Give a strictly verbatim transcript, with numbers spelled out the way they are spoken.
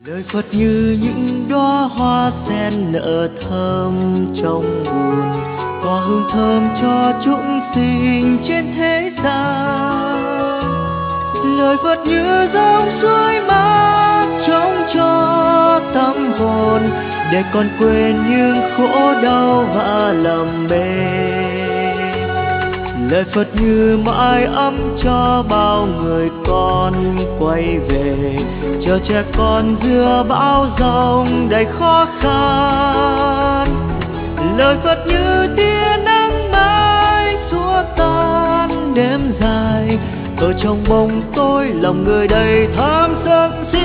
Lời Phật như những đóa hoa sen nở thơm trong buồn, tỏa hương thơm cho chúng sinh trên thế gian. Lời Phật như dòng suối mát trong cho tâm hồn, để con quên những khổ đau và lầm bề. Lời Phật như mái ấm cho bao người con quay về, chờ trẻ con giữa bão giông đầy khó khăn. Lời Phật như tia nắng mai xua tan đêm dài, ở trong bóng tối lòng người đầy tham sân si.